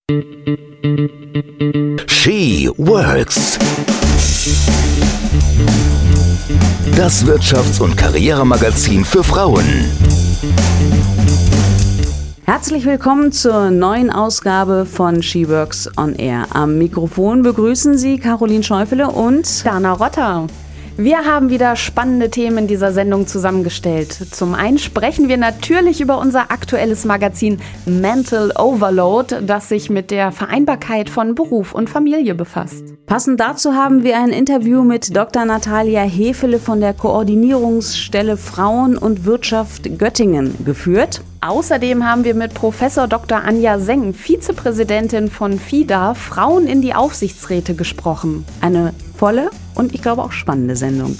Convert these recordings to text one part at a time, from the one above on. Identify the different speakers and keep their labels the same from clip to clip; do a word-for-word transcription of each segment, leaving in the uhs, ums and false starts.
Speaker 1: She Works. Das Wirtschafts- und Karrieremagazin für Frauen.
Speaker 2: Herzlich willkommen zur neuen Ausgabe von She Works on Air. Am Mikrofon begrüßen Sie Caroline Schäufele und
Speaker 3: Dana Rotter. Wir haben wieder spannende Themen in dieser Sendung zusammengestellt. Zum einen sprechen wir natürlich über unser aktuelles Magazin Mental Overload, das sich mit der Vereinbarkeit von Beruf und Familie befasst.
Speaker 2: Passend dazu haben wir ein Interview mit Doktor Natalia Hefele von der Koordinierungsstelle Frauen und Wirtschaft Göttingen geführt.
Speaker 3: Außerdem haben wir mit Professor Doktor Anja Seng, Vizepräsidentin von FIDA, Frauen in die Aufsichtsräte gesprochen.
Speaker 2: Eine volle und ich glaube auch spannende Sendung.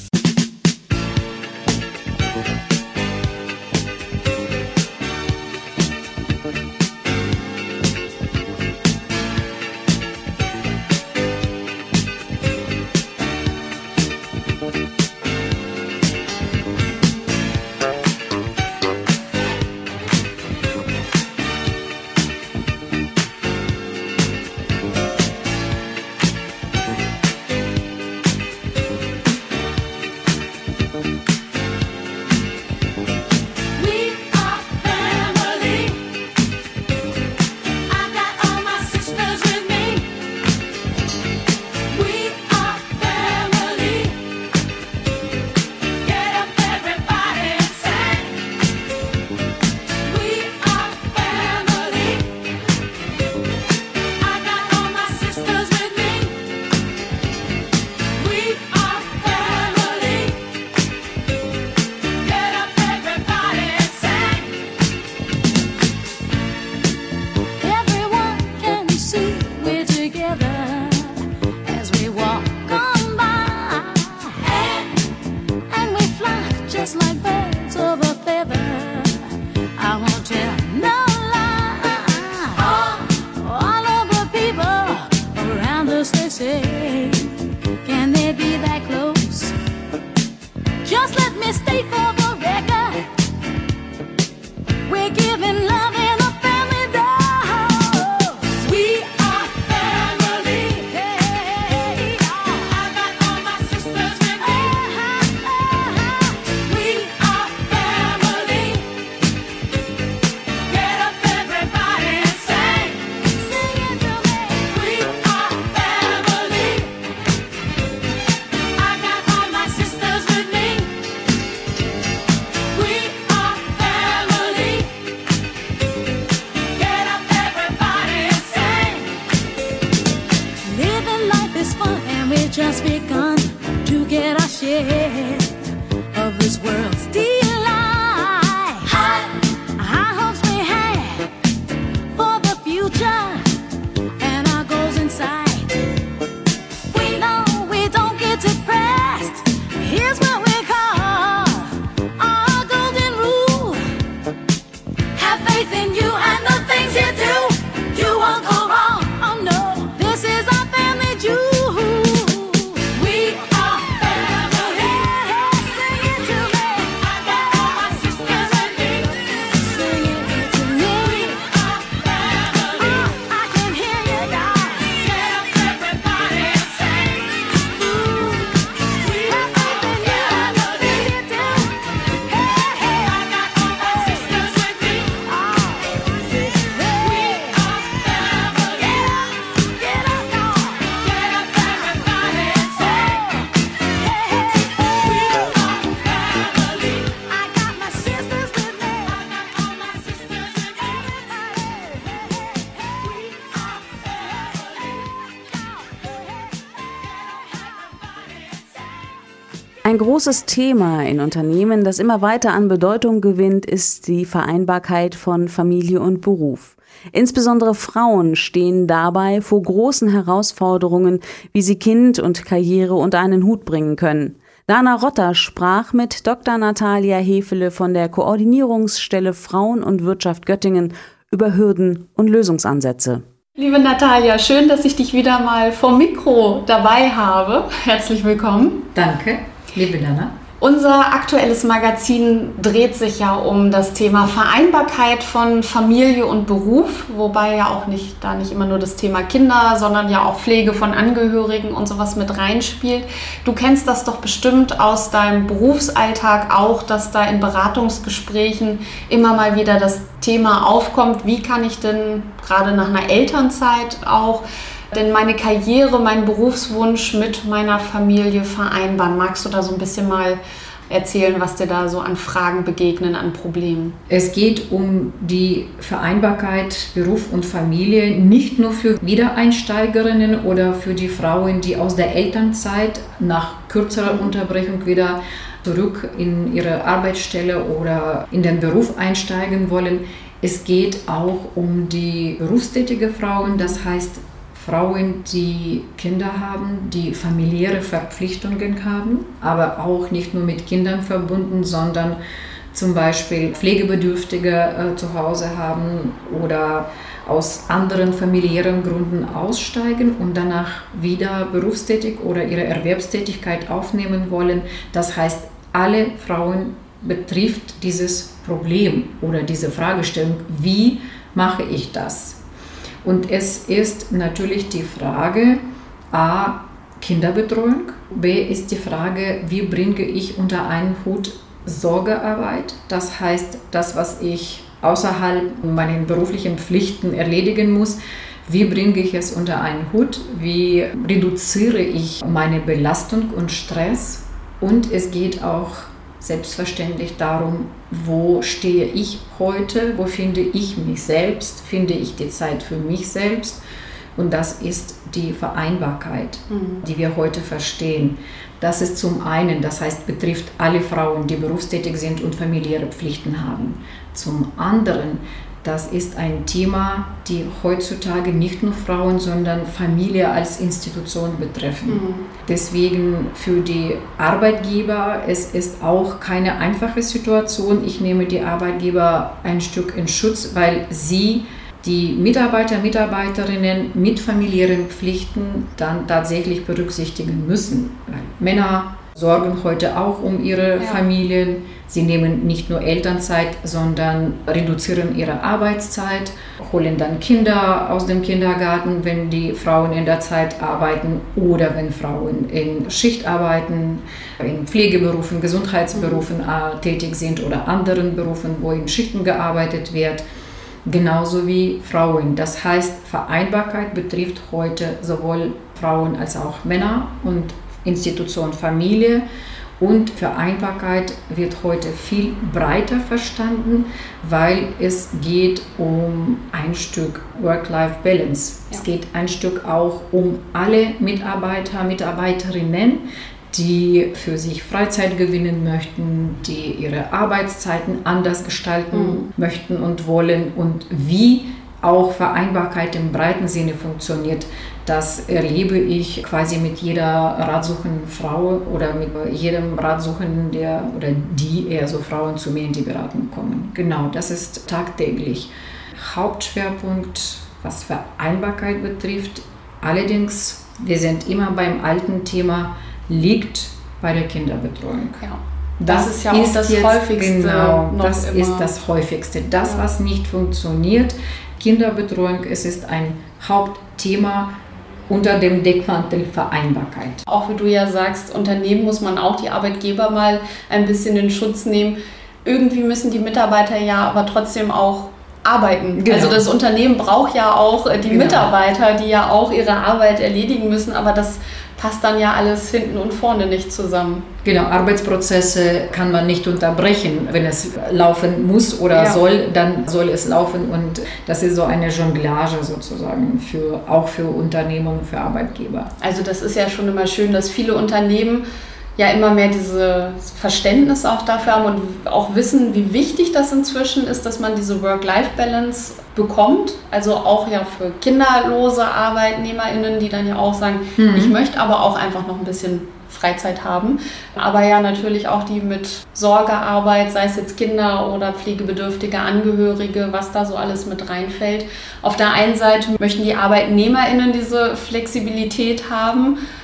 Speaker 2: Ein großes Thema in Unternehmen, das immer weiter an Bedeutung gewinnt, ist die Vereinbarkeit von Familie und Beruf. Insbesondere Frauen stehen dabei vor großen Herausforderungen, wie sie Kind und Karriere unter einen Hut bringen können. Dana Rotter sprach mit Doktor Natalia Hefele von der Koordinierungsstelle Frauen und Wirtschaft Göttingen über Hürden und Lösungsansätze.
Speaker 3: Liebe Natalia, schön, dass ich dich wieder mal vor Mikro dabei habe. Herzlich willkommen.
Speaker 4: Danke, liebe Dana.
Speaker 3: Unser aktuelles Magazin dreht sich ja um das Thema Vereinbarkeit von Familie und Beruf, wobei ja auch nicht da nicht immer nur das Thema Kinder, sondern ja auch Pflege von Angehörigen und sowas mit reinspielt. Du kennst das doch bestimmt aus deinem Berufsalltag auch, dass da in Beratungsgesprächen immer mal wieder das Thema aufkommt, wie kann ich denn gerade nach einer Elternzeit auch denn meine Karriere, meinen Berufswunsch mit meiner Familie vereinbaren. Magst du da so ein bisschen mal erzählen, was dir da so an Fragen begegnen, an Problemen?
Speaker 4: Es geht um die Vereinbarkeit Beruf und Familie, nicht nur für Wiedereinsteigerinnen oder für die Frauen, die aus der Elternzeit nach kürzerer Unterbrechung wieder zurück in ihre Arbeitsstelle oder in den Beruf einsteigen wollen. Es geht auch um die berufstätige Frauen, das heißt Frauen, die Kinder haben, die familiäre Verpflichtungen haben, aber auch nicht nur mit Kindern verbunden, sondern zum Beispiel Pflegebedürftige äh, zu Hause haben oder aus anderen familiären Gründen aussteigen und danach wieder berufstätig oder ihre Erwerbstätigkeit aufnehmen wollen. Das heißt, alle Frauen betrifft dieses Problem oder diese Fragestellung, wie mache ich das? Und es ist natürlich die Frage, a, Kinderbetreuung, b, ist die Frage, wie bringe ich unter einen Hut Sorgearbeit, das heißt, das, was ich außerhalb meiner beruflichen Pflichten erledigen muss, wie bringe ich es unter einen Hut, wie reduziere ich meine Belastung und Stress, und es geht auch selbstverständlich darum, wo stehe ich heute, wo finde ich mich selbst, finde ich die Zeit für mich selbst, und das ist die Vereinbarkeit, mhm. die wir heute verstehen. Das ist zum einen, das heißt, betrifft alle Frauen, die berufstätig sind und familiäre Pflichten haben. Zum anderen, das ist ein Thema, die heutzutage nicht nur Frauen, sondern Familie als Institution betreffen. Mhm. Deswegen für die Arbeitgeber, es ist auch keine einfache Situation. Ich nehme die Arbeitgeber ein Stück in Schutz, weil sie die Mitarbeiter, Mitarbeiterinnen mit familiären Pflichten dann tatsächlich berücksichtigen müssen. Weil Männer sorgen heute auch um ihre ja. Familien. Sie nehmen nicht nur Elternzeit, sondern reduzieren ihre Arbeitszeit, holen dann Kinder aus dem Kindergarten, wenn die Frauen in der Zeit arbeiten oder wenn Frauen in Schicht arbeiten, in Pflegeberufen, Gesundheitsberufen mhm. tätig sind oder anderen Berufen, wo in Schichten gearbeitet wird. Genauso wie Frauen. Das heißt, Vereinbarkeit betrifft heute sowohl Frauen als auch Männer und Institution Familie, und Vereinbarkeit wird heute viel breiter verstanden, weil es geht um ein Stück Work-Life-Balance. Ja. Es geht ein Stück auch um alle Mitarbeiter, Mitarbeiterinnen, die für sich Freizeit gewinnen möchten, die ihre Arbeitszeiten anders gestalten mhm. möchten und wollen, und wie auch Vereinbarkeit im breiten Sinne funktioniert. Das erlebe ich quasi mit jeder ratsuchenden Frau oder mit jedem Ratsuchenden, der oder die eher so Frauen zu mir in die Beratung kommen. Genau, das ist tagtäglich. Hauptschwerpunkt, was Vereinbarkeit betrifft. Allerdings, wir sind immer beim alten Thema, liegt bei der Kinderbetreuung. Ja. Das, das ist ja auch das jetzt, Häufigste. Genau, noch das immer. ist das Häufigste. Das, ja. was nicht funktioniert, Kinderbetreuung, es ist ein Hauptthema unter dem Deckmantel Vereinbarkeit.
Speaker 3: Auch wie du ja sagst, Unternehmen muss man auch die Arbeitgeber mal ein bisschen in Schutz nehmen. Irgendwie müssen die Mitarbeiter ja aber trotzdem auch arbeiten. Genau. Also das Unternehmen braucht ja auch die genau. Mitarbeiter, die ja auch ihre Arbeit erledigen müssen, aber das passt dann ja alles hinten und vorne nicht zusammen.
Speaker 4: Genau, Arbeitsprozesse kann man nicht unterbrechen. Wenn es laufen muss oder ja. soll, dann soll es laufen, und das ist so eine Jonglage sozusagen, für, auch für Unternehmen, für Arbeitgeber.
Speaker 3: Also das ist ja schon immer schön, dass viele Unternehmen ja immer mehr dieses Verständnis auch dafür haben und auch wissen, wie wichtig das inzwischen ist, dass man diese Work-Life-Balance bekommt. Also auch ja für kinderlose ArbeitnehmerInnen, die dann ja auch sagen, mhm. ich möchte aber auch einfach noch ein bisschen Freizeit haben. Aber ja natürlich auch die mit Sorgearbeit, sei es jetzt Kinder oder pflegebedürftige Angehörige, was da so alles mit reinfällt. Auf der einen Seite möchten die ArbeitnehmerInnen diese Flexibilität haben.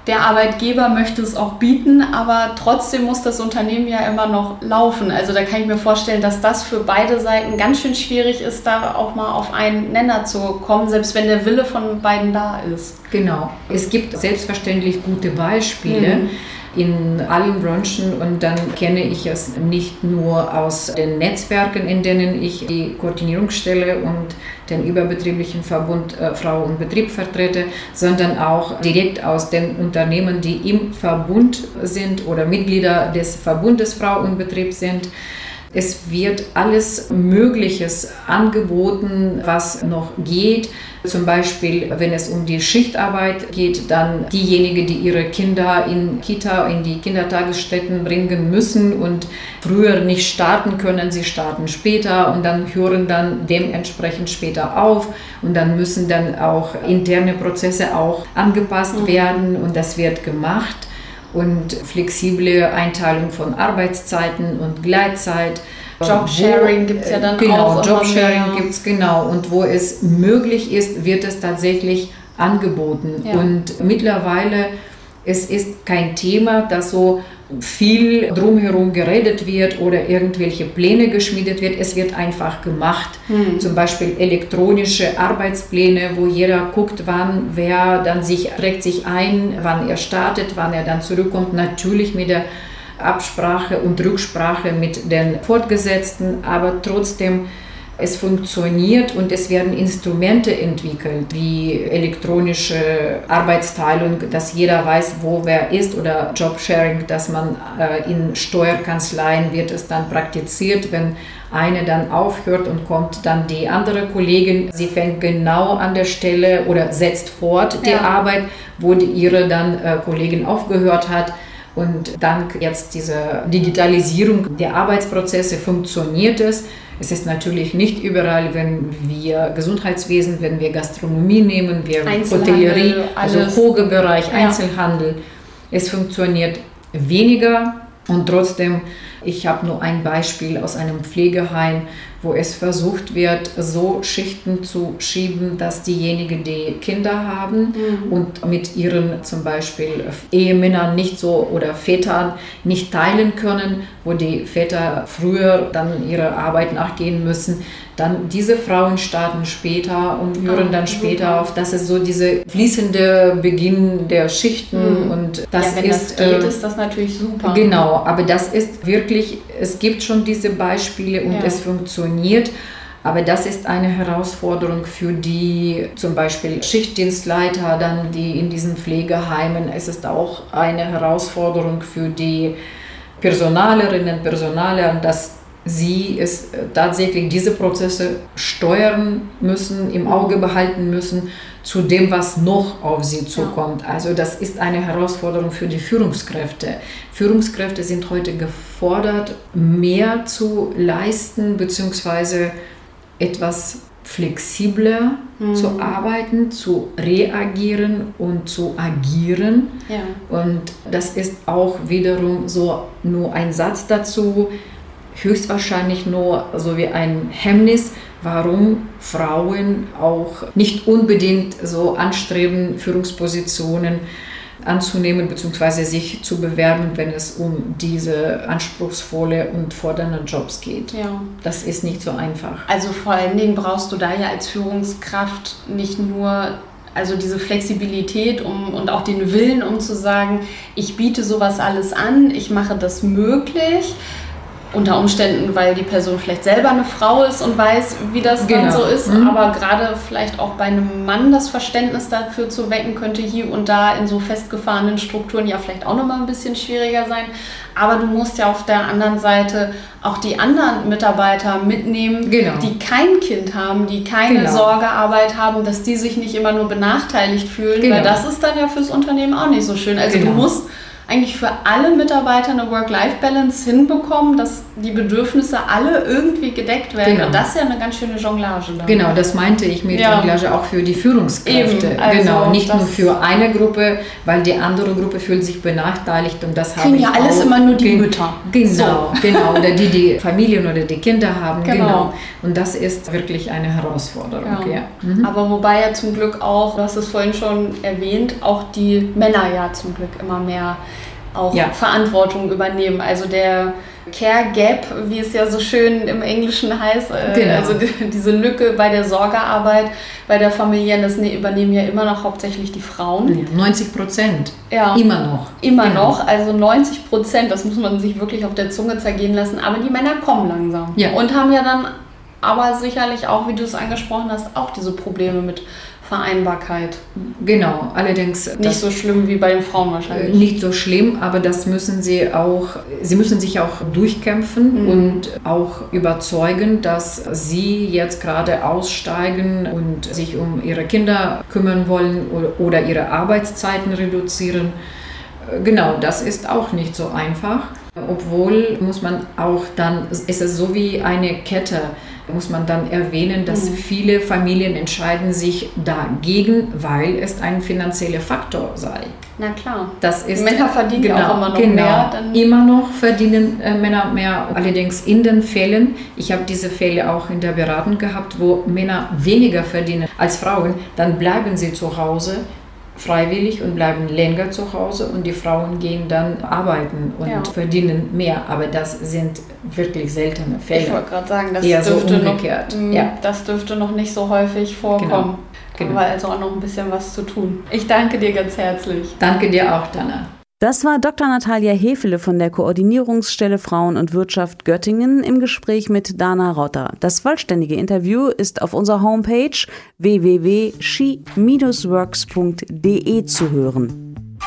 Speaker 3: der Arbeitgeber möchte es auch bieten, aber trotzdem muss das Unternehmen ja immer noch laufen. Also da kann ich mir vorstellen, dass das für beide Seiten ganz schön schwierig ist, da auch mal auf einen Nenner zu kommen, selbst wenn der Wille von beiden da ist.
Speaker 4: Genau. Es gibt selbstverständlich gute Beispiele. Mhm. In allen Branchen, und dann kenne ich es nicht nur aus den Netzwerken, in denen ich die Koordinierung stelle und den überbetrieblichen Verbund äh, Frau und Betrieb vertrete, sondern auch direkt aus den Unternehmen, die im Verbund sind oder Mitglieder des Verbundes Frau und Betrieb sind. Es wird alles Mögliches angeboten, was noch geht. Zum Beispiel, wenn es um die Schichtarbeit geht, dann diejenigen, die ihre Kinder in Kita, in die Kindertagesstätten bringen müssen und früher nicht starten können, sie starten später und dann hören dann dementsprechend später auf und dann müssen dann auch interne Prozesse auch angepasst werden und das wird gemacht. Und flexible Einteilung von Arbeitszeiten und Gleitzeit.
Speaker 3: Jobsharing gibt es ja dann
Speaker 4: genau,
Speaker 3: auch.
Speaker 4: Genau, Jobsharing gibt es genau. Und wo es möglich ist, wird es tatsächlich angeboten. Ja. Und mittlerweile, es ist kein Thema, dass so viel drumherum geredet wird oder irgendwelche Pläne geschmiedet wird. Es wird einfach gemacht. Mhm. Zum Beispiel elektronische Arbeitspläne, wo jeder guckt, wann wer dann sich trägt sich ein, wann er startet, wann er dann zurückkommt. Natürlich mit der Absprache und Rücksprache mit den Vorgesetzten, aber trotzdem es funktioniert und es werden Instrumente entwickelt, wie elektronische Arbeitsteilung, dass jeder weiß, wo wer ist, oder Jobsharing, dass man äh, in Steuerkanzleien wird es dann praktiziert, wenn eine dann aufhört und kommt dann die andere Kollegin, sie fängt genau an der Stelle oder setzt fort die ja. Arbeit, wo die, ihre dann äh, Kollegin aufgehört hat. Und dank jetzt dieser Digitalisierung der Arbeitsprozesse funktioniert es. Es ist natürlich nicht überall, wenn wir Gesundheitswesen, wenn wir Gastronomie nehmen, wir Hotellerie, also hoher Bereich, ja. Einzelhandel. Es funktioniert weniger und trotzdem, ich habe nur ein Beispiel aus einem Pflegeheim, wo es versucht wird, so Schichten zu schieben, dass diejenigen, die Kinder haben mhm. und mit ihren zum Beispiel Ehemännern nicht so oder Vätern nicht teilen können, wo die Väter früher dann ihrer Arbeit nachgehen müssen, dann diese Frauen starten später und hören oh, dann später super. auf. Das ist so diese fließende Beginn der Schichten mhm. und das
Speaker 3: ja, wenn
Speaker 4: ist,
Speaker 3: das geht,
Speaker 4: äh,
Speaker 3: ist das natürlich super.
Speaker 4: Genau, aber das ist wirklich, es gibt schon diese Beispiele und ja. es funktioniert. Aber das ist eine Herausforderung für die zum Beispiel Schichtdienstleiter, dann die in diesen Pflegeheimen. Es ist auch eine Herausforderung für die Personalerinnen, Personaler, dass sie es tatsächlich diese Prozesse steuern müssen, im Auge behalten müssen, zu dem, was noch auf sie zukommt. Also das ist eine Herausforderung für die Führungskräfte. Führungskräfte sind heute gefordert, mehr zu leisten, beziehungsweise etwas flexibler mhm. zu arbeiten, zu reagieren und zu agieren. Ja. Und das ist auch wiederum so nur ein Satz dazu, höchstwahrscheinlich nur so wie ein Hemmnis, warum Frauen auch nicht unbedingt so anstreben, Führungspositionen anzunehmen bzw. sich zu bewerben, wenn es um diese anspruchsvolle und fordernden Jobs geht. Ja. Das ist nicht so einfach.
Speaker 3: Also vor allen Dingen brauchst du da ja als Führungskraft nicht nur also diese Flexibilität um, und auch den Willen, um zu sagen, ich biete sowas alles an, ich mache das möglich, unter Umständen, weil die Person vielleicht selber eine Frau ist und weiß, wie das genau. dann so ist, mhm. aber gerade vielleicht auch bei einem Mann das Verständnis dafür zu wecken, könnte hier und da in so festgefahrenen Strukturen ja vielleicht auch nochmal ein bisschen schwieriger sein. Aber du musst ja auf der anderen Seite auch die anderen Mitarbeiter mitnehmen, genau. die kein Kind haben, die keine genau. Sorgearbeit haben, dass die sich nicht immer nur benachteiligt fühlen, genau. weil das ist dann ja fürs Unternehmen auch nicht so schön. Also genau. du musst eigentlich für alle Mitarbeiter eine Work-Life-Balance hinbekommen, dass die Bedürfnisse alle irgendwie gedeckt werden.
Speaker 4: Genau.
Speaker 3: Und das ist ja eine ganz schöne Jonglage. Dann.
Speaker 4: Genau, das meinte ich mit
Speaker 3: Ja.
Speaker 4: Jonglage auch für die Führungskräfte.
Speaker 3: Eben, also
Speaker 4: genau, nicht
Speaker 3: das-
Speaker 4: nur für eine Gruppe, weil die andere Gruppe fühlt sich benachteiligt und das habe
Speaker 3: Kriegen
Speaker 4: ich
Speaker 3: ja alles
Speaker 4: auch.
Speaker 3: immer nur die
Speaker 4: Gen-
Speaker 3: Mütter.
Speaker 4: Genau,
Speaker 3: So.
Speaker 4: genau. Oder die, die Familien oder die Kinder haben.
Speaker 3: Genau.
Speaker 4: Genau. Und das ist wirklich eine Herausforderung.
Speaker 3: Ja.
Speaker 4: Ja. Mhm.
Speaker 3: Aber wobei ja zum Glück auch, du hast es vorhin schon erwähnt, auch die Männer ja zum Glück immer mehr auch
Speaker 4: Ja.
Speaker 3: Verantwortung übernehmen. Also der Care Gap, wie es ja so schön im Englischen heißt, äh,
Speaker 4: Genau.
Speaker 3: also die, diese Lücke bei der Sorgearbeit, bei der familiären, das ne, übernehmen ja immer noch hauptsächlich die Frauen.
Speaker 4: Ja, neunzig Prozent.
Speaker 3: Ja.
Speaker 4: Immer noch.
Speaker 3: Immer
Speaker 4: Genau.
Speaker 3: noch, also neunzig Prozent, das muss man sich wirklich auf der Zunge zergehen lassen, aber die Männer kommen langsam.
Speaker 4: Ja.
Speaker 3: Und haben ja dann aber sicherlich auch, wie du es angesprochen hast, auch diese Probleme mit Vereinbarkeit.
Speaker 4: Genau, allerdings
Speaker 3: Nicht
Speaker 4: das,
Speaker 3: so schlimm wie bei den Frauen
Speaker 4: äh,
Speaker 3: wahrscheinlich.
Speaker 4: nicht so schlimm, aber das müssen sie auch, sie müssen sich auch durchkämpfen
Speaker 3: Mhm.
Speaker 4: und auch überzeugen, dass sie jetzt gerade aussteigen und sich um ihre Kinder kümmern wollen oder, oder ihre Arbeitszeiten reduzieren. Äh, Genau, das ist auch nicht so einfach. Obwohl muss man auch dann, es ist so wie eine Kette, muss man dann erwähnen, dass
Speaker 3: Mhm.
Speaker 4: viele Familien entscheiden sich dagegen, weil es ein finanzieller Faktor sei.
Speaker 3: Na klar.
Speaker 4: Das ist,
Speaker 3: Männer verdienen ja auch immer noch
Speaker 4: genau,
Speaker 3: mehr, dann-
Speaker 4: immer noch verdienen äh, Männer mehr. Allerdings in den Fällen, ich habe diese Fälle auch in der Beratung gehabt, wo Männer weniger verdienen als Frauen, dann bleiben sie zu Hause freiwillig und bleiben länger zu Hause und die Frauen gehen dann arbeiten und
Speaker 3: Ja.
Speaker 4: verdienen mehr. Aber das sind wirklich seltene Fälle.
Speaker 3: Ich wollte gerade sagen, das
Speaker 4: Eher so
Speaker 3: dürfte, noch,
Speaker 4: umgekehrt,
Speaker 3: mh,
Speaker 4: ja.
Speaker 3: das dürfte noch nicht so häufig vorkommen.
Speaker 4: Genau,
Speaker 3: Da
Speaker 4: genau.
Speaker 3: haben wir also auch noch ein bisschen was zu tun. Ich danke dir ganz herzlich.
Speaker 4: Danke dir auch, Dana.
Speaker 2: Das war Doktor Natalia Hefele von der Koordinierungsstelle Frauen und Wirtschaft Göttingen im Gespräch mit Dana Rotter. Das vollständige Interview ist auf unserer Homepage w w w punkt she dash works punkt d e zu hören.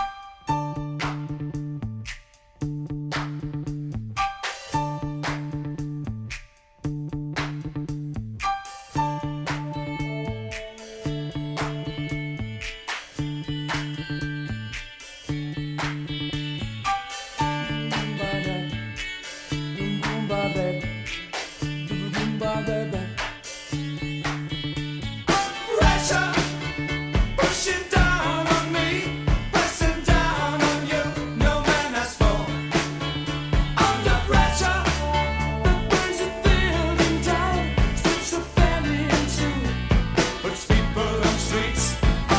Speaker 5: Pressure pushing down on me, pressing down on you. No man has fallen under pressure. The things that building down, strips the family in two, puts people on streets.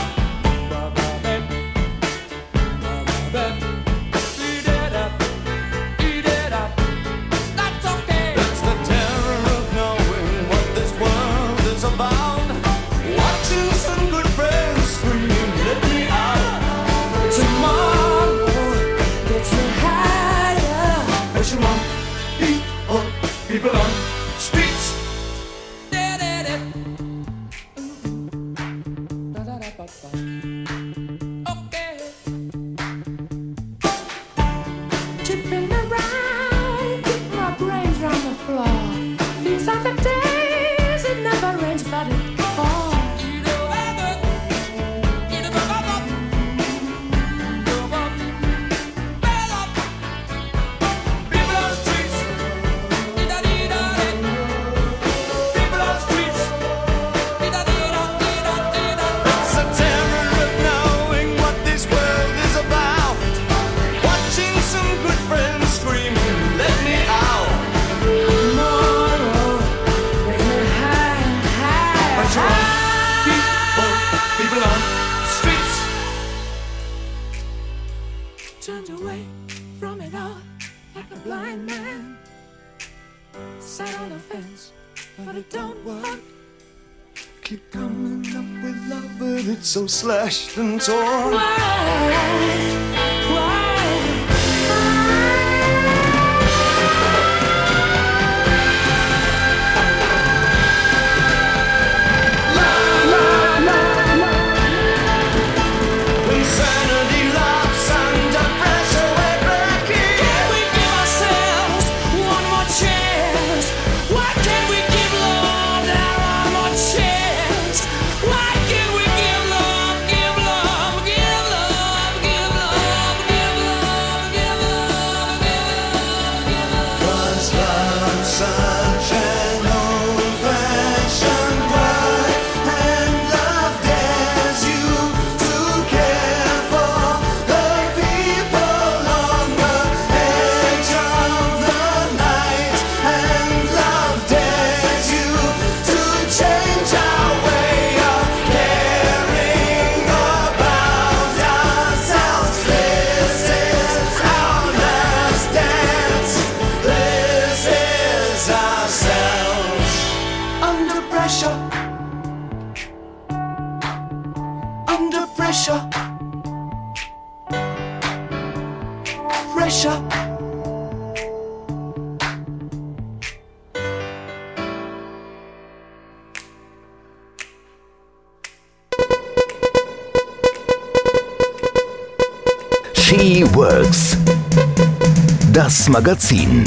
Speaker 5: Eat it up, eat it up. That's okay. It's the terror of knowing what this world is about. Watching some good friends scream, let me out. Tomorrow gets me higher. Pressure on people, people on streets. Okay. Tipping around, keep my brains on the floor. These are the days it never rains, but it falls. People on streets. People on streets. It's the terror of knowing what this world is about. Watching some good friends screaming, let me out. Tomorrow, get me high, high, Pressure on people, people on streets. Turned away from it all like a blind man. Sat on the fence, but it don't work. Keep coming up with love, but it's so slashed and torn. Why? Insanity laughs under pressure, we're breaking. Can we give ourselves one more chance? Why can't we give love that one more chance? Why can't we give love, give love, give love, give love? Fresher. Fresher.
Speaker 1: She Works. Das Magazin.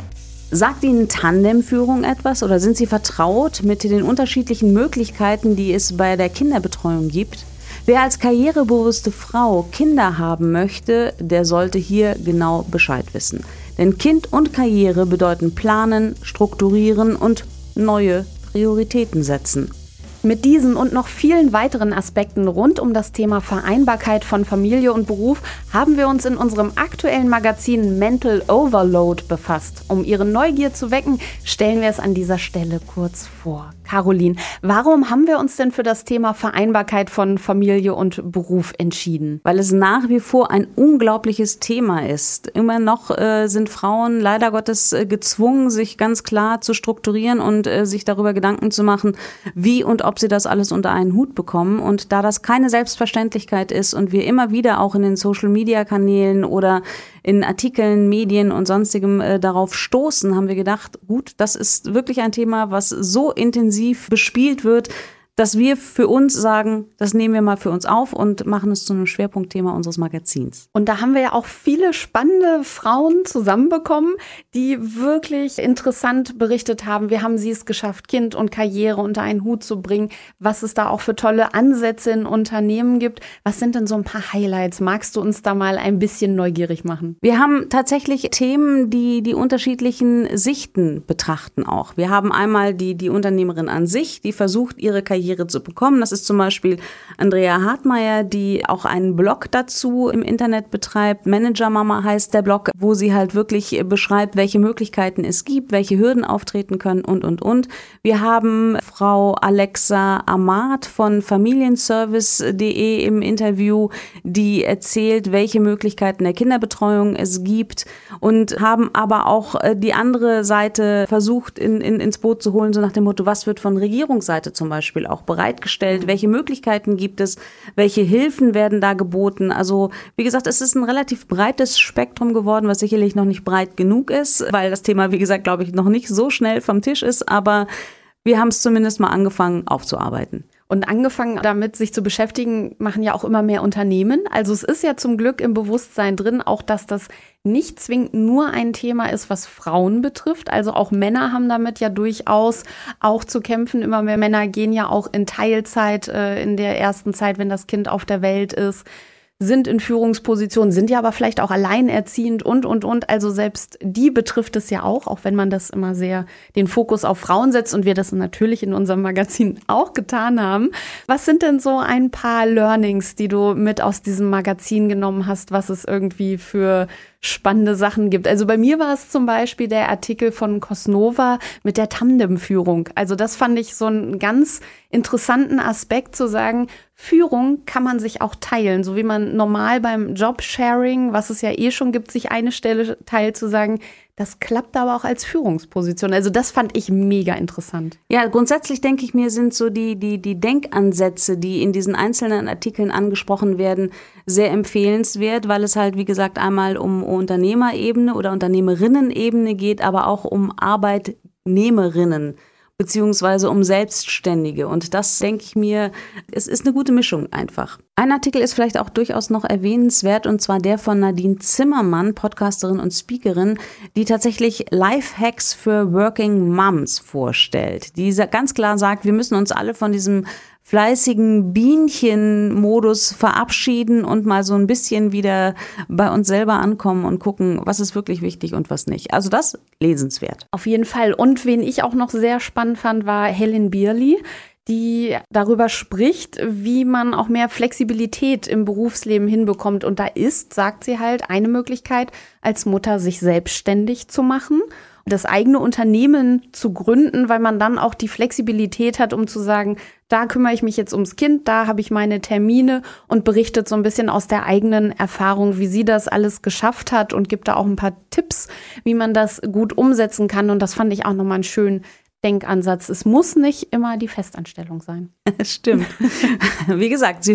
Speaker 2: Sagt Ihnen Tandemführung etwas oder sind Sie vertraut mit den unterschiedlichen Möglichkeiten, die es bei der Kinderbetreuung gibt? Wer als karrierebewusste Frau Kinder haben möchte, der sollte hier genau Bescheid wissen. Denn Kind und Karriere bedeuten planen, strukturieren und neue Prioritäten setzen.
Speaker 3: Mit diesen und noch vielen weiteren Aspekten rund um das Thema Vereinbarkeit von Familie und Beruf haben wir uns in unserem aktuellen Magazin Mental Overload befasst. Um Ihre Neugier zu wecken, stellen wir es an dieser Stelle kurz vor. Caroline, warum haben wir uns denn für das Thema Vereinbarkeit von Familie und Beruf entschieden?
Speaker 2: Weil es nach wie vor ein unglaubliches Thema ist. Immer noch äh, sind Frauen leider Gottes äh, gezwungen, sich ganz klar zu strukturieren und äh, sich darüber Gedanken zu machen, wie und ob sie das alles unter einen Hut bekommen. Und da das keine Selbstverständlichkeit ist und wir immer wieder auch in den Social-Media-Kanälen oder in Artikeln, Medien und sonstigem äh, darauf stoßen, haben wir gedacht, gut, das ist wirklich ein Thema, was so intensiv bespielt wird, dass wir für uns sagen, das nehmen wir mal für uns auf und machen es zu einem Schwerpunktthema unseres Magazins.
Speaker 3: Und da haben wir ja auch viele spannende Frauen zusammenbekommen, die wirklich interessant berichtet haben. Wie haben sie es geschafft, Kind und Karriere unter einen Hut zu bringen? Was es da auch für tolle Ansätze in Unternehmen gibt. Was sind denn so ein paar Highlights? Magst du uns da mal ein bisschen neugierig machen?
Speaker 2: Wir haben tatsächlich Themen, die die unterschiedlichen Sichten betrachten auch. Wir haben einmal die, die Unternehmerin an sich, die versucht, ihre Karriere zu bekommen. Das ist zum Beispiel Andrea Hartmeier, die auch einen Blog dazu im Internet betreibt. Manager Mama heißt der Blog, wo sie halt wirklich beschreibt, welche Möglichkeiten es gibt, welche Hürden auftreten können und, und, und. Wir haben Frau Alexa Amat von familienservice punkt de im Interview, die erzählt, welche Möglichkeiten der Kinderbetreuung es gibt und haben aber auch die andere Seite versucht in, in, ins Boot zu holen, so nach dem Motto, was wird von Regierungsseite zum Beispiel auch bereitgestellt, welche Möglichkeiten gibt es, welche Hilfen werden da geboten. Also wie gesagt, es ist ein relativ breites Spektrum geworden, was sicherlich noch nicht breit genug ist, weil das Thema, wie gesagt, glaube ich, noch nicht so schnell vom Tisch ist, aber wir haben es zumindest mal angefangen aufzuarbeiten.
Speaker 3: Und angefangen damit, sich zu beschäftigen, machen ja auch immer mehr Unternehmen. Also es ist ja zum Glück im Bewusstsein drin, auch dass das nicht zwingend nur ein Thema ist, was Frauen betrifft. Also auch Männer haben damit ja durchaus auch zu kämpfen. Immer mehr Männer gehen ja auch in Teilzeit äh, in der ersten Zeit, wenn das Kind auf der Welt ist, sind in Führungspositionen, sind ja aber vielleicht auch alleinerziehend und, und, und. Also selbst die betrifft es ja auch, auch wenn man das immer sehr den Fokus auf Frauen setzt und wir das natürlich in unserem Magazin auch getan haben. Was sind denn so ein paar Learnings, die du mit aus diesem Magazin genommen hast, was es irgendwie für spannende Sachen gibt? Also bei mir war es zum Beispiel der Artikel von Cosnova mit der Tandemführung. Also das fand ich so einen ganz interessanten Aspekt zu sagen, Führung kann man sich auch teilen, so wie man normal beim Jobsharing, was es ja eh schon gibt, sich eine Stelle teilt, zu sagen, das klappt aber auch als Führungsposition. Also das fand ich mega interessant.
Speaker 2: Ja, grundsätzlich denke ich mir, sind so die, die, die Denkansätze, die in diesen einzelnen Artikeln angesprochen werden, sehr empfehlenswert, weil es halt, wie gesagt, einmal um Unternehmerebene oder Unternehmerinnen-Ebene geht, aber auch um Arbeitnehmerinnen beziehungsweise um Selbstständige. Und das, denke ich mir, es ist eine gute Mischung einfach. Ein Artikel ist vielleicht auch durchaus noch erwähnenswert, und zwar der von Nadine Zimmermann, Podcasterin und Speakerin, die tatsächlich Lifehacks für Working Moms vorstellt. Die ganz klar sagt, wir müssen uns alle von diesem fleißigen Bienchen-Modus verabschieden und mal so ein bisschen wieder bei uns selber ankommen und gucken, was ist wirklich wichtig und was nicht. Also das lesenswert.
Speaker 3: Auf jeden Fall. Und wen ich auch noch sehr spannend fand, war Helen Bierli, die darüber spricht, wie man auch mehr Flexibilität im Berufsleben hinbekommt. Und da ist, sagt sie halt, eine Möglichkeit, als Mutter sich selbstständig zu machen, das eigene Unternehmen zu gründen, weil man dann auch die Flexibilität hat, um zu sagen, da kümmere ich mich jetzt ums Kind, da habe ich meine Termine, und berichtet so ein bisschen aus der eigenen Erfahrung, wie sie das alles geschafft hat, und gibt da auch ein paar Tipps, wie man das gut umsetzen kann. Und das fand ich auch nochmal einen schönen Denkansatz. Es muss nicht immer die Festanstellung sein.
Speaker 2: Stimmt. Wie gesagt, Sie hören,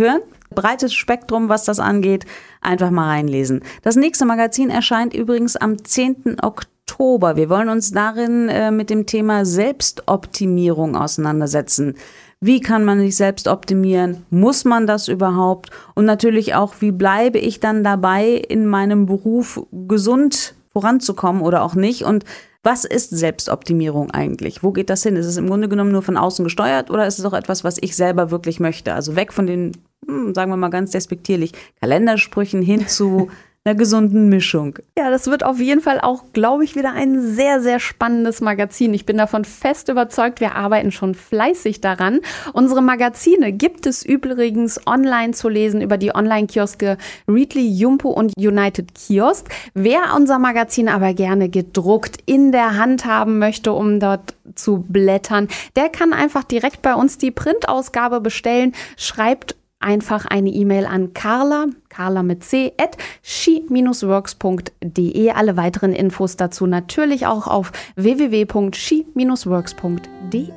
Speaker 2: Breites Spektrum, was das angeht. Einfach mal reinlesen. Das nächste Magazin erscheint übrigens am zehnten Oktober. Wir wollen uns darin äh, mit dem Thema Selbstoptimierung auseinandersetzen. Wie kann man sich selbst optimieren? Muss man das überhaupt? Und natürlich auch, wie bleibe ich dann dabei, in meinem Beruf gesund voranzukommen oder auch nicht? Und was ist Selbstoptimierung eigentlich? Wo geht das hin? Ist es im Grunde genommen nur von außen gesteuert oder ist es auch etwas, was ich selber wirklich möchte? Also weg von den, sagen wir mal ganz despektierlich, Kalendersprüchen hin zu einer gesunden Mischung.
Speaker 3: Ja, das wird auf jeden Fall auch, glaube ich, wieder ein sehr, sehr spannendes Magazin. Ich bin davon fest überzeugt, wir arbeiten schon fleißig daran. Unsere Magazine gibt es übrigens online zu lesen über die Online-Kioske Readly, Jumbo und United Kiosk. Wer unser Magazin aber gerne gedruckt in der Hand haben möchte, um dort zu blättern, der kann einfach direkt bei uns die Printausgabe bestellen. Schreibt einfach eine E-Mail an Carla, Carla mit C, at she dash works punkt de. Alle weiteren Infos dazu natürlich auch auf w w w punkt she dash works punkt de.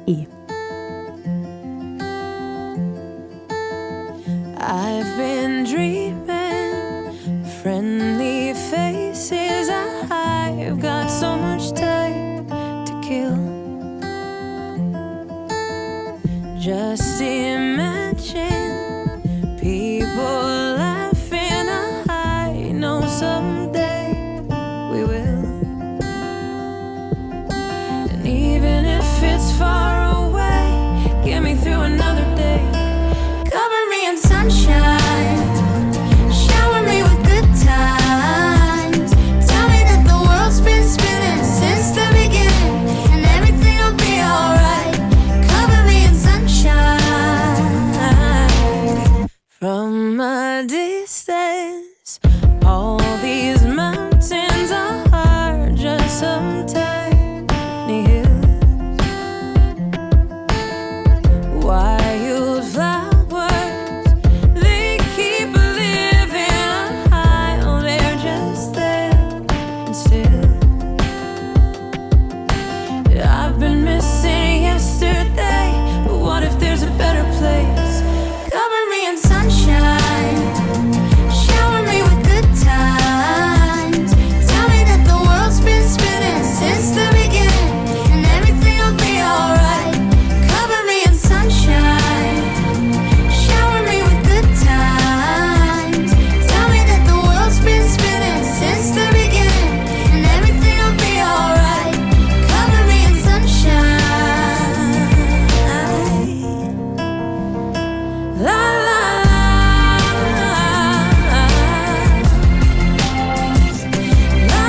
Speaker 6: I've been dreaming, friendly faces, I've got so much time to kill. Just imagine people laughing, I know someday we will. And even if it's far away, get me through another day. Cover me in sunshine, shower me with good times. Tell me that the world's been spinning since the beginning, and everything will be alright. Cover me in sunshine. From a distance, all these mountains are just some tiny hills. Wildflowers, they keep living high, oh, they're just there and still. I've been missing yesterday, but what if there's a better place? Cover me in sunshine, shower me with good times. Tell me that the world's been spinning since the beginning, and everything will be alright. Cover me in sunshine, shower me with good times. Tell me that the world's been spinning since the beginning, and everything will be alright. Cover me in sunshine. La la la, la la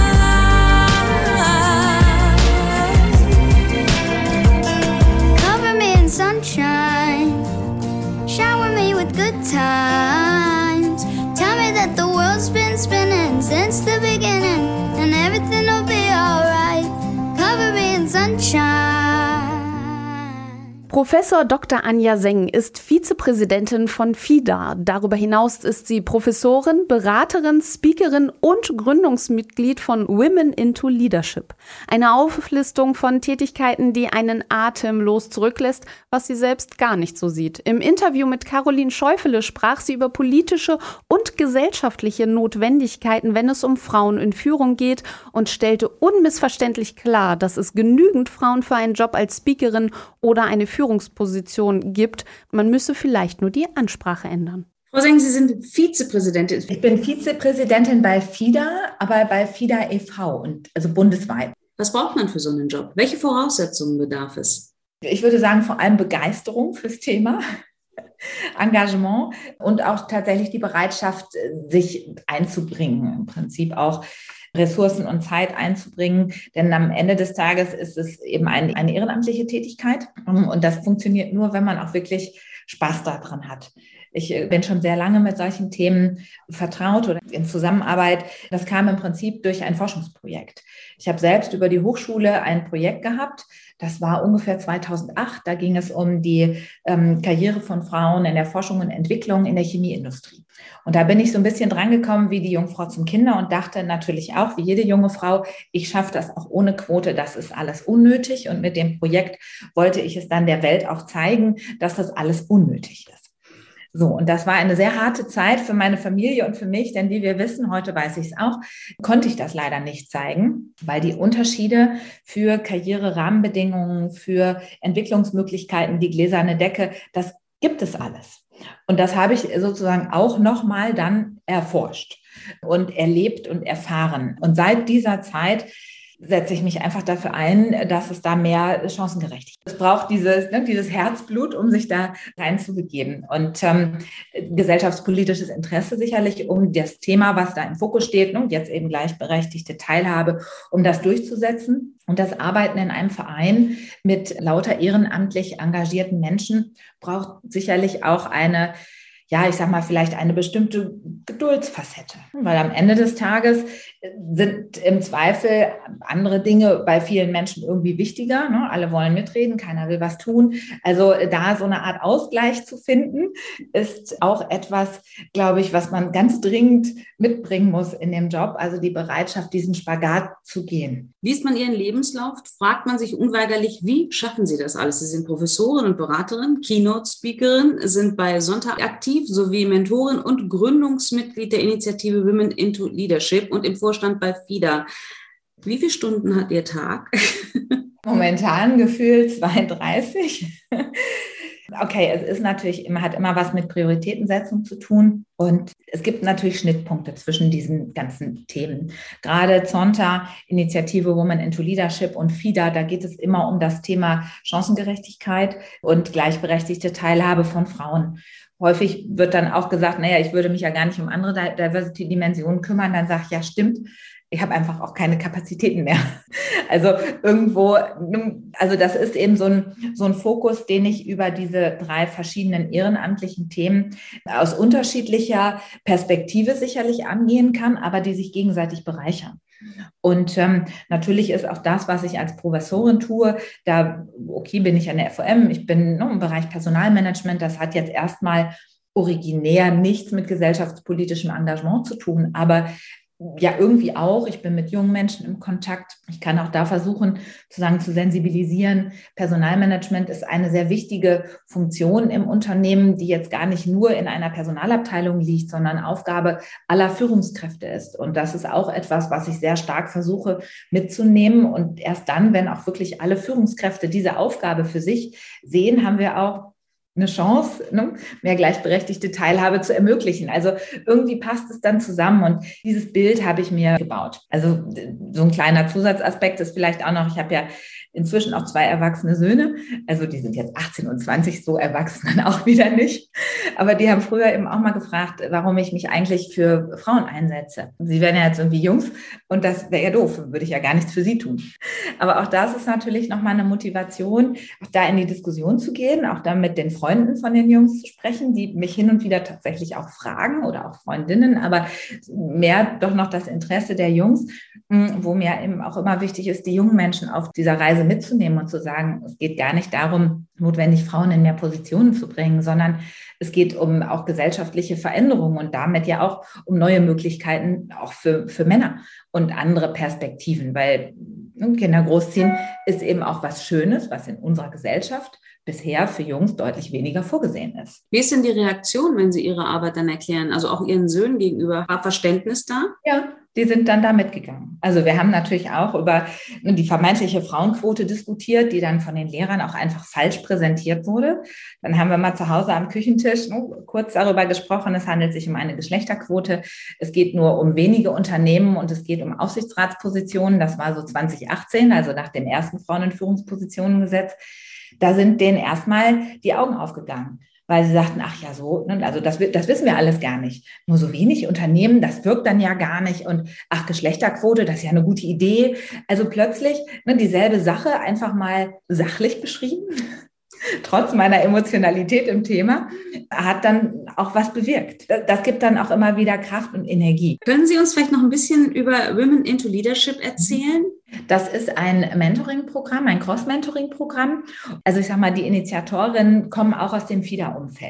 Speaker 6: la. Cover me in sunshine, shower me with good times. Tell me that the world's been spinning since the beginning, and everything will be alright. Cover me in sunshine.
Speaker 3: Professor Doktor Anja Seng ist Vizepräsidentin von FIDA. Darüber hinaus ist sie Professorin, Beraterin, Speakerin und Gründungsmitglied von Women into Leadership. Eine Auflistung von Tätigkeiten, die einen atemlos zurücklässt, was sie selbst gar nicht so sieht. Im Interview mit Caroline Schäufele sprach sie über politische und gesellschaftliche Notwendigkeiten, wenn es um Frauen in Führung geht, und stellte unmissverständlich klar, dass es genügend Frauen für einen Job als Speakerin oder eine Führungsposition gibt. Man müsse vielleicht nur die Ansprache ändern.
Speaker 2: Frau Seng, Sie sind Vizepräsidentin.
Speaker 7: Ich bin Vizepräsidentin bei FIDA, aber bei FIDA e V, und also bundesweit.
Speaker 2: Was braucht man für so einen Job? Welche Voraussetzungen bedarf es?
Speaker 7: Ich würde sagen, vor allem Begeisterung fürs Thema, Engagement und auch tatsächlich die Bereitschaft, sich einzubringen, im Prinzip auch Ressourcen und Zeit einzubringen, denn am Ende des Tages ist es eben ein, eine ehrenamtliche Tätigkeit, und das funktioniert nur, wenn man auch wirklich Spaß daran hat. Ich bin schon sehr lange mit solchen Themen vertraut oder in Zusammenarbeit. Das kam im Prinzip durch ein Forschungsprojekt. Ich habe selbst über die Hochschule ein Projekt gehabt. Das war ungefähr zweitausendacht. Da ging es um die ähm, Karriere von Frauen in der Forschung und Entwicklung in der Chemieindustrie. Und da bin ich so ein bisschen drangekommen wie die Jungfrau zum Kinder und dachte natürlich auch, wie jede junge Frau, ich schaffe das auch ohne Quote, das ist alles unnötig. Und mit dem Projekt wollte ich es dann der Welt auch zeigen, dass das alles unnötig ist. So, und das war eine sehr harte Zeit für meine Familie und für mich, denn wie wir wissen, heute weiß ich es auch, konnte ich das leider nicht zeigen, weil die Unterschiede für Karriere-Rahmenbedingungen, für Entwicklungsmöglichkeiten, die gläserne Decke, das gibt es alles. Und das habe ich sozusagen auch nochmal dann erforscht und erlebt und erfahren. Und seit dieser Zeit setze ich mich einfach dafür ein, dass es da mehr Chancengerechtigkeit gibt. Es braucht dieses, ne, dieses Herzblut, um sich da reinzubegeben. Und ähm, gesellschaftspolitisches Interesse sicherlich um das Thema, was da im Fokus steht, ne, und jetzt eben gleichberechtigte Teilhabe, um das durchzusetzen. Und das Arbeiten in einem Verein mit lauter ehrenamtlich engagierten Menschen braucht sicherlich auch eine, ja, ich sag mal, vielleicht eine bestimmte Geduldsfacette. Weil am Ende des Tages sind im Zweifel andere Dinge bei vielen Menschen irgendwie wichtiger. Ne? Alle wollen mitreden, keiner will was tun. Also da so eine Art Ausgleich zu finden, ist auch etwas, glaube ich, was man ganz dringend mitbringen muss in dem Job. Also die Bereitschaft, diesen Spagat zu gehen.
Speaker 2: Liest man Ihren Lebenslauf, fragt man sich unweigerlich, wie schaffen Sie das alles? Sie sind Professorin und Beraterin, Keynote-Speakerin, sind bei Sonntag aktiv sowie Mentorin und Gründungsmitglied der Initiative Women into Leadership und im Vorstand bei FIDA. Wie viele Stunden hat Ihr Tag?
Speaker 7: Momentan gefühlt zweiunddreißig. Okay, es ist natürlich immer, hat immer was mit Prioritätensetzung zu tun. Und es gibt natürlich Schnittpunkte zwischen diesen ganzen Themen. Gerade Zonta, Initiative Women into Leadership und FIDA, da geht es immer um das Thema Chancengerechtigkeit und gleichberechtigte Teilhabe von Frauen. Häufig wird dann auch gesagt, naja, ich würde mich ja gar nicht um andere Diversity-Dimensionen kümmern. Dann sage ich, ja, stimmt. Ich habe einfach auch keine Kapazitäten mehr. Also irgendwo, also das ist eben so ein, so ein Fokus, den ich über diese drei verschiedenen ehrenamtlichen Themen aus unterschiedlicher Perspektive sicherlich angehen kann, aber die sich gegenseitig bereichern. Und ähm, natürlich ist auch das, was ich als Professorin tue, da, okay, bin ich an der F O M, ich bin ne, im Bereich Personalmanagement, das hat jetzt erstmal originär nichts mit gesellschaftspolitischem Engagement zu tun, aber ja, irgendwie auch. Ich bin mit jungen Menschen im Kontakt. Ich kann auch da versuchen, sozusagen zu sensibilisieren. Personalmanagement ist eine sehr wichtige Funktion im Unternehmen, die jetzt gar nicht nur in einer Personalabteilung liegt, sondern Aufgabe aller Führungskräfte ist. Und das ist auch etwas, was ich sehr stark versuche mitzunehmen. Und erst dann, wenn auch wirklich alle Führungskräfte diese Aufgabe für sich sehen, haben wir auch eine Chance, ne, mehr gleichberechtigte Teilhabe zu ermöglichen. Also irgendwie passt es dann zusammen und dieses Bild habe ich mir gebaut. Also so ein kleiner Zusatzaspekt ist vielleicht auch noch, ich habe ja inzwischen auch zwei erwachsene Söhne, also die sind jetzt achtzehn und zwanzig, so erwachsen dann auch wieder nicht, aber die haben früher eben auch mal gefragt, warum ich mich eigentlich für Frauen einsetze. Sie werden ja jetzt irgendwie Jungs und das wäre ja doof, würde ich ja gar nichts für sie tun. Aber auch das ist natürlich nochmal eine Motivation, auch da in die Diskussion zu gehen, auch da mit den Freunden von den Jungs zu sprechen, die mich hin und wieder tatsächlich auch fragen oder auch Freundinnen, aber mehr doch noch das Interesse der Jungs, wo mir eben auch immer wichtig ist, die jungen Menschen auf dieser Reise mitzunehmen und zu sagen, es geht gar nicht darum, notwendig Frauen in mehr Positionen zu bringen, sondern es geht um auch gesellschaftliche Veränderungen und damit ja auch um neue Möglichkeiten auch für, für Männer und andere Perspektiven, weil Kinder großziehen ist eben auch was Schönes, was in unserer Gesellschaft bisher für Jungs deutlich weniger vorgesehen ist.
Speaker 2: Wie ist denn die Reaktion, wenn Sie Ihre Arbeit dann erklären? Also auch Ihren Söhnen gegenüber, war Verständnis da?
Speaker 7: Ja, die sind dann da mitgegangen. Also wir haben natürlich auch über die vermeintliche Frauenquote diskutiert, die dann von den Lehrern auch einfach falsch präsentiert wurde. Dann haben wir mal zu Hause am Küchentisch kurz darüber gesprochen, es handelt sich um eine Geschlechterquote. Es geht nur um wenige Unternehmen und es geht um Aufsichtsratspositionen. Das war so zwanzig achtzehn, also nach dem ersten Frauen- in Führungspositionengesetz. Da sind denen erstmal die Augen aufgegangen, weil sie sagten, ach ja, so, also das, das wissen wir alles gar nicht. Nur so wenig Unternehmen, das wirkt dann ja gar nicht. Und ach, Geschlechterquote, das ist ja eine gute Idee. Also plötzlich ne, dieselbe Sache einfach mal sachlich beschrieben, trotz meiner Emotionalität im Thema, hat dann auch was bewirkt. Das, das gibt dann auch immer wieder Kraft und Energie.
Speaker 2: Können Sie uns vielleicht noch ein bisschen über Women into Leadership erzählen?
Speaker 7: Das ist ein Mentoring-Programm, ein Cross-Mentoring-Programm. Also ich sage mal, die Initiatorinnen kommen auch aus dem FIDA-Umfeld.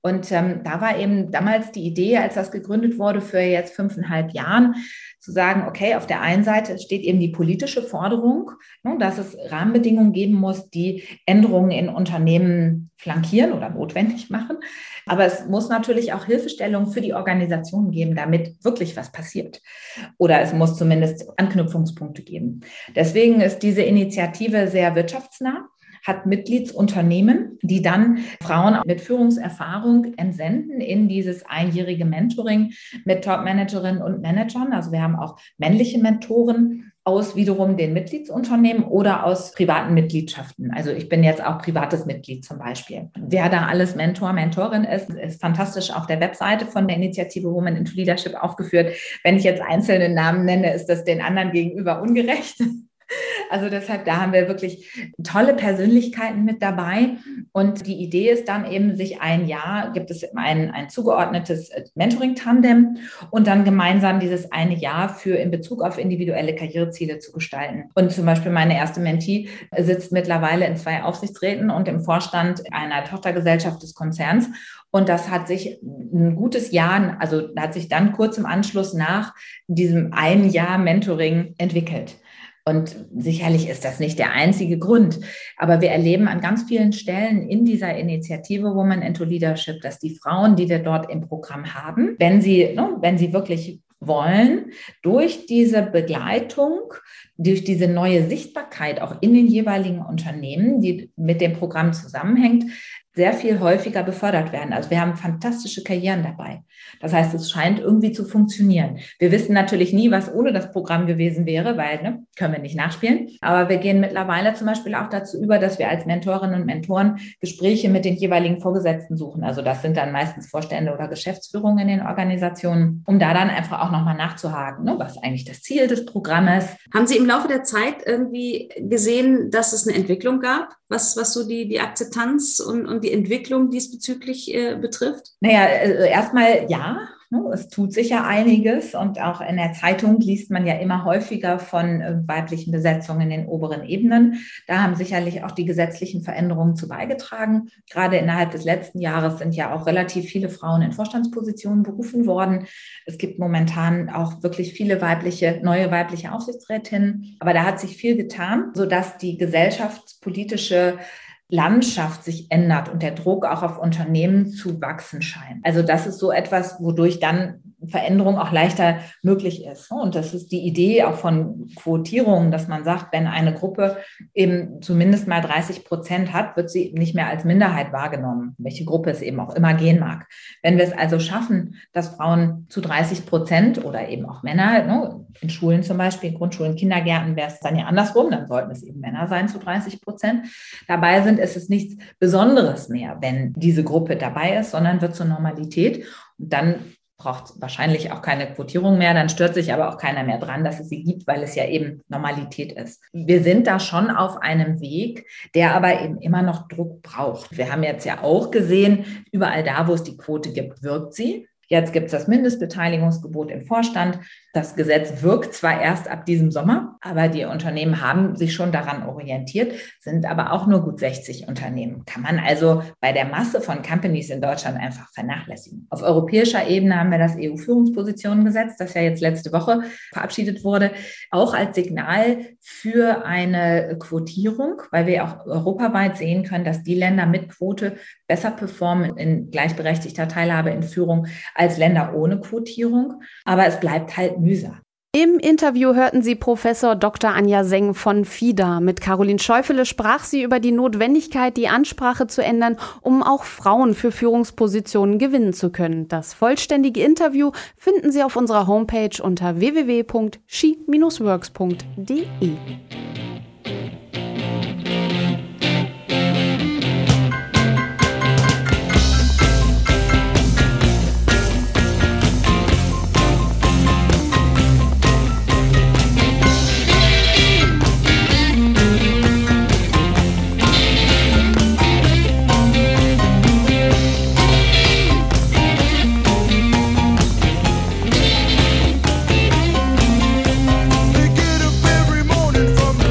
Speaker 7: Und ähm, da war eben damals die Idee, als das gegründet wurde, für jetzt fünfeinhalb Jahren, zu sagen, okay, auf der einen Seite steht eben die politische Forderung, ne, dass es Rahmenbedingungen geben muss, die Änderungen in Unternehmen flankieren oder notwendig machen. Aber es muss natürlich auch Hilfestellung für die Organisationen geben, damit wirklich was passiert. Oder es muss zumindest Anknüpfungspunkte geben. Deswegen ist diese Initiative sehr wirtschaftsnah, hat Mitgliedsunternehmen, die dann Frauen mit Führungserfahrung entsenden in dieses einjährige Mentoring mit Top-Managerinnen und Managern. Also wir haben auch männliche Mentoren aus wiederum den Mitgliedsunternehmen oder aus privaten Mitgliedschaften. Also ich bin jetzt auch privates Mitglied zum Beispiel. Wer da alles Mentor, Mentorin ist, ist fantastisch auf der Webseite von der Initiative Women into Leadership aufgeführt. Wenn ich jetzt einzelne Namen nenne, ist das den anderen gegenüber ungerecht. Also deshalb, da haben wir wirklich tolle Persönlichkeiten mit dabei. Und die Idee ist dann eben, sich ein Jahr, gibt es ein, ein zugeordnetes Mentoring-Tandem und dann gemeinsam dieses eine Jahr für in Bezug auf individuelle Karriereziele zu gestalten. Und zum Beispiel meine erste Mentee sitzt mittlerweile in zwei Aufsichtsräten und im Vorstand einer Tochtergesellschaft des Konzerns. Und das hat sich ein gutes Jahr, also hat sich dann kurz im Anschluss nach diesem ein Jahr Mentoring entwickelt. Und sicherlich ist das nicht der einzige Grund, aber wir erleben an ganz vielen Stellen in dieser Initiative Women into Leadership, dass die Frauen, die wir dort im Programm haben, wenn sie, ne, wenn sie wirklich wollen, durch diese Begleitung, durch diese neue Sichtbarkeit auch in den jeweiligen Unternehmen, die mit dem Programm zusammenhängt, sehr viel häufiger befördert werden. Also wir haben fantastische Karrieren dabei. Das heißt, es scheint irgendwie zu funktionieren. Wir wissen natürlich nie, was ohne das Programm gewesen wäre, weil ne, können wir nicht nachspielen. Aber wir gehen mittlerweile zum Beispiel auch dazu über, dass wir als Mentorinnen und Mentoren Gespräche mit den jeweiligen Vorgesetzten suchen. Also das sind dann meistens Vorstände oder Geschäftsführungen in den Organisationen, um da dann einfach auch nochmal nachzuhaken, ne, was ist eigentlich das Ziel des Programmes.
Speaker 2: Haben Sie im Laufe der Zeit irgendwie gesehen, dass es eine Entwicklung gab, was, was so die, die Akzeptanz und, und die Entwicklung diesbezüglich äh, betrifft?
Speaker 7: Naja, also erstmal ja. Es tut sich ja einiges und auch in der Zeitung liest man ja immer häufiger von weiblichen Besetzungen in den oberen Ebenen. Da haben sicherlich auch die gesetzlichen Veränderungen zu beigetragen. Gerade innerhalb des letzten Jahres sind ja auch relativ viele Frauen in Vorstandspositionen berufen worden. Es gibt momentan auch wirklich viele weibliche, neue weibliche Aufsichtsrätinnen. Aber da hat sich viel getan, sodass die gesellschaftspolitische Landschaft sich ändert und der Druck auch auf Unternehmen zu wachsen scheint. Also das ist so etwas, wodurch dann Veränderung auch leichter möglich ist. Und das ist die Idee auch von Quotierungen, dass man sagt, wenn eine Gruppe eben zumindest mal dreißig Prozent hat, wird sie nicht mehr als Minderheit wahrgenommen, welche Gruppe es eben auch immer gehen mag. Wenn wir es also schaffen, dass Frauen zu dreißig Prozent oder eben auch Männer, ne, in Schulen zum Beispiel, Grundschulen, Kindergärten wäre es dann ja andersrum, dann sollten es eben Männer sein zu dreißig Prozent. Dabei sind, ist es nichts Besonderes mehr, wenn diese Gruppe dabei ist, sondern wird zur Normalität. Und dann braucht es wahrscheinlich auch keine Quotierung mehr, dann stört sich aber auch keiner mehr dran, dass es sie gibt, weil es ja eben Normalität ist. Wir sind da schon auf einem Weg, der aber eben immer noch Druck braucht. Wir haben jetzt ja auch gesehen, überall da, wo es die Quote gibt, wirkt sie. Jetzt gibt es das Mindestbeteiligungsgebot im Vorstand. Das Gesetz wirkt zwar erst ab diesem Sommer, aber die Unternehmen haben sich schon daran orientiert, sind aber auch nur gut sechzig Unternehmen. Kann man also bei der Masse von Companies in Deutschland einfach vernachlässigen. Auf europäischer Ebene haben wir das E U-Führungspositionengesetz, das ja jetzt letzte Woche verabschiedet wurde, auch als Signal für eine Quotierung, weil wir auch europaweit sehen können, dass die Länder mit Quote besser performen in gleichberechtigter Teilhabe in Führung als Länder ohne Quotierung. Aber es bleibt halt mühsam.
Speaker 3: Im Interview hörten Sie Professor Doktor Anja Seng von FIDA. Mit Caroline Schäufele sprach sie über die Notwendigkeit, die Ansprache zu ändern, um auch Frauen für Führungspositionen gewinnen zu können. Das vollständige Interview finden Sie auf unserer Homepage unter w w w punkt she dash works punkt d e.
Speaker 5: They get up every morning from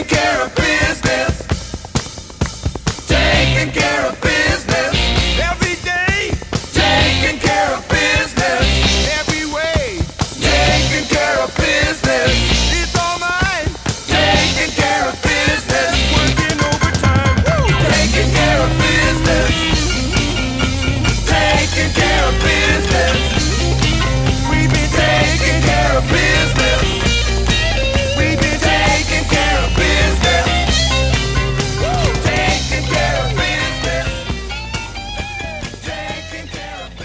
Speaker 5: taking care of business, taking care of business every day, taking care of business every way, taking care of business. It's all mine, taking care of business, working overtime, woo, taking care of business, taking care of business. We've been taking care of business. We've been taking care of business. Woo, taking care of business. Taking care of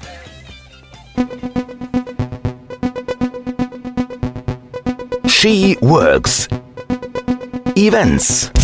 Speaker 5: business.
Speaker 1: She Works. Events.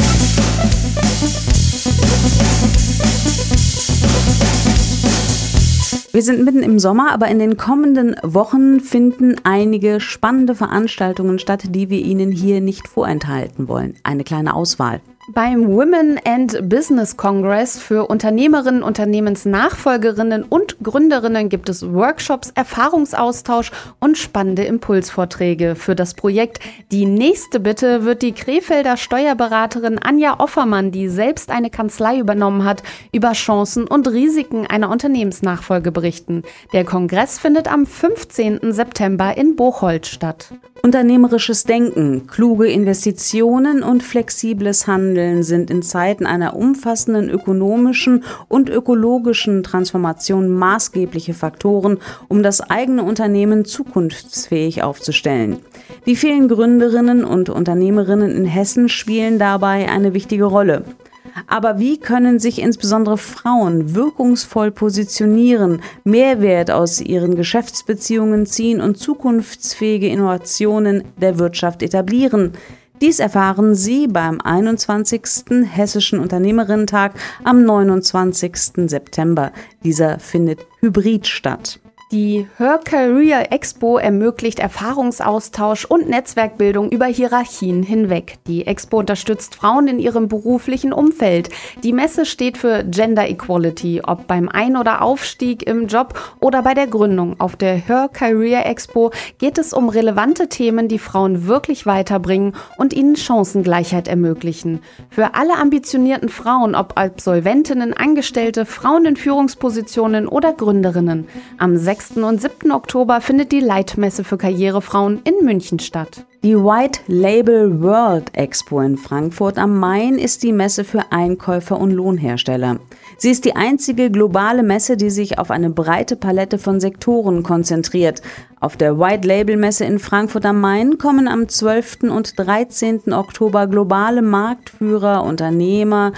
Speaker 2: Wir sind mitten im Sommer, aber in den kommenden Wochen finden einige spannende Veranstaltungen statt, die wir Ihnen hier nicht vorenthalten wollen. Eine kleine Auswahl.
Speaker 3: Beim Women and Business Congress für Unternehmerinnen, Unternehmensnachfolgerinnen und Gründerinnen gibt es Workshops, Erfahrungsaustausch und spannende Impulsvorträge. Für das Projekt Die nächste Bitte wird die Krefelder Steuerberaterin Anja Offermann, die selbst eine Kanzlei übernommen hat, über Chancen und Risiken einer Unternehmensnachfolge berichten. Der Kongress findet am fünfzehnten September in Bocholt statt.
Speaker 2: Unternehmerisches Denken, kluge Investitionen und flexibles Handeln sind in Zeiten einer umfassenden ökonomischen und ökologischen Transformation maßgebliche Faktoren, um das eigene Unternehmen zukunftsfähig aufzustellen. Die vielen Gründerinnen und Unternehmerinnen in Hessen spielen dabei eine wichtige Rolle. Aber wie können sich insbesondere Frauen wirkungsvoll positionieren, Mehrwert aus ihren Geschäftsbeziehungen ziehen und zukunftsfähige Innovationen der Wirtschaft etablieren? Dies erfahren Sie beim einundzwanzigsten Hessischen Unternehmerinnentag am neunundzwanzigsten September. Dieser findet hybrid statt.
Speaker 3: Die Her Career Expo ermöglicht Erfahrungsaustausch und Netzwerkbildung über Hierarchien hinweg. Die Expo unterstützt Frauen in ihrem beruflichen Umfeld. Die Messe steht für Gender Equality, ob beim Ein- oder Aufstieg im Job oder bei der Gründung. Auf der Her Career Expo geht es um relevante Themen, die Frauen wirklich weiterbringen und ihnen Chancengleichheit ermöglichen. Für alle ambitionierten Frauen, ob Absolventinnen, Angestellte, Frauen in Führungspositionen oder Gründerinnen. Am sechsten und siebten Oktober findet die Leitmesse für Karrierefrauen in München statt.
Speaker 2: Die White Label World Expo in Frankfurt am Main ist die Messe für Einkäufer und Lohnhersteller. Sie ist die einzige globale Messe, die sich auf eine breite Palette von Sektoren konzentriert. Auf der White Label Messe in Frankfurt am Main kommen am zwölften und dreizehnten Oktober globale Marktführer, Unternehmer,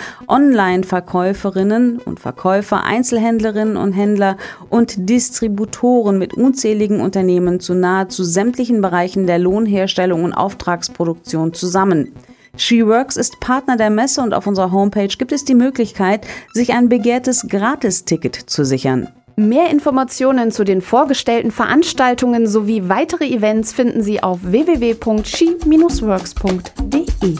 Speaker 2: Online-Verkäuferinnen und Verkäufer, Einzelhändlerinnen und Händler und Distributoren mit unzähligen Unternehmen zu nahezu sämtlichen Bereichen der Lohnherstellung und Auftragsproduktion zusammen. She Works ist Partner der Messe und auf unserer Homepage gibt es die Möglichkeit, sich ein begehrtes Gratisticket zu sichern.
Speaker 3: Mehr Informationen zu den vorgestellten Veranstaltungen sowie weitere Events finden Sie auf w w w punkt she dash works punkt d e.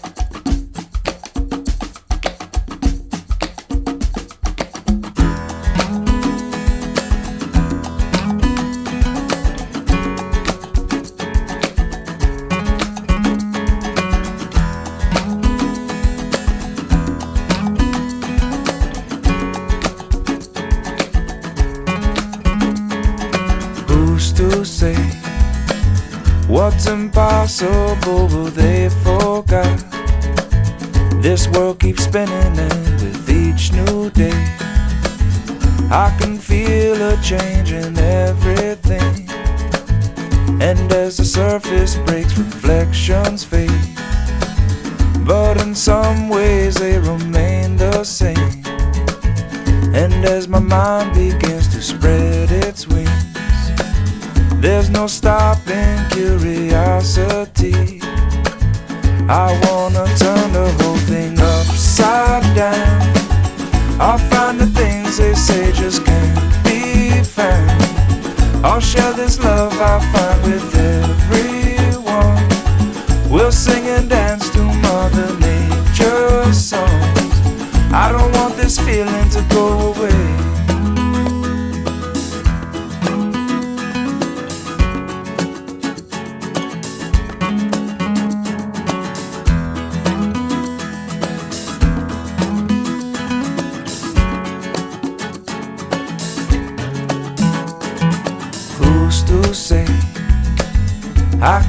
Speaker 8: To say what's impossible, will they forget? This world keeps spinning, and with each new day, I can feel a change in everything. And as the surface breaks, reflections fade, but in some ways they remain the same. And as my mind begins to spread its wings, there's no stopping curiosity. I wanna turn the whole thing upside down. I'll find the things they say just can't be found. I'll share this love I find with everyone. We'll sing and dance to Mother Nature's songs. I don't want this feeling to go away.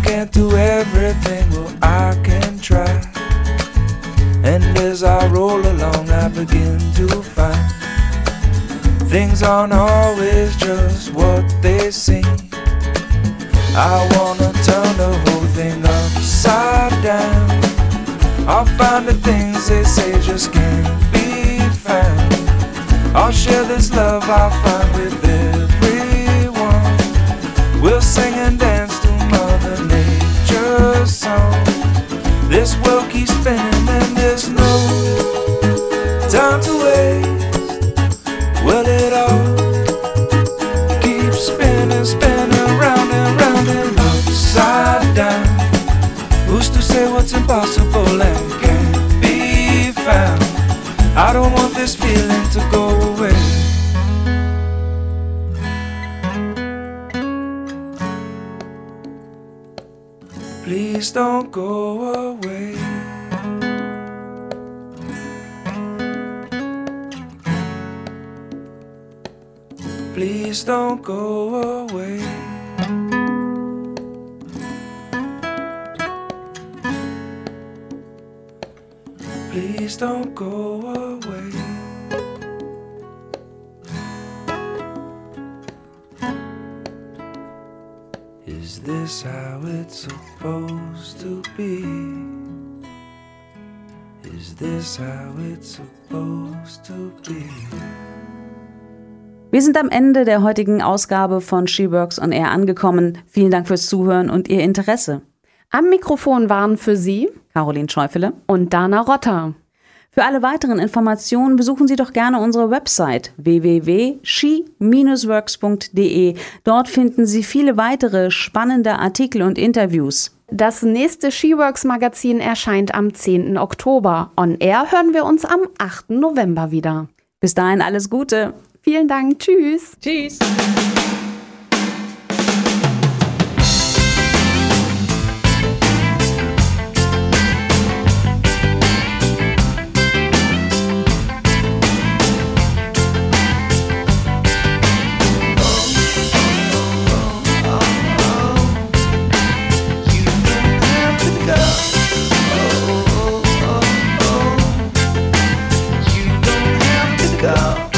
Speaker 8: can't do everything, well, I can try. And as I roll along, I begin to find things aren't always just what they seem. I wanna turn the whole thing upside down. I'll find the things they say just can't be found. I'll share this love I find with everyone. We'll sing and dance to Mother Nature's song. This world keeps spinning and there's no time to waste. Well, it all keeps spinning, spinning round and round and upside down. Who's to say what's impossible and can't be found? I don't want this feeling to go away. Please don't go away. Please don't go away. Please don't go away. Is this how it's supposed to be? Is this how it's supposed to be?
Speaker 2: Wir sind am Ende der heutigen Ausgabe von She Works on Air angekommen. Vielen Dank fürs Zuhören und Ihr Interesse.
Speaker 3: Am Mikrofon waren für Sie
Speaker 2: Caroline Scheufele
Speaker 3: und Dana Rotter.
Speaker 2: Für alle weiteren Informationen besuchen Sie doch gerne unsere Website w w w punkt she dash works punkt d e. Dort finden Sie viele weitere spannende Artikel und Interviews.
Speaker 3: Das nächste SheWorks Magazin erscheint am zehnten Oktober. On Air hören wir uns am achten November wieder.
Speaker 2: Bis dahin alles Gute.
Speaker 3: Vielen Dank. Tschüss.
Speaker 2: Tschüss.
Speaker 8: Go.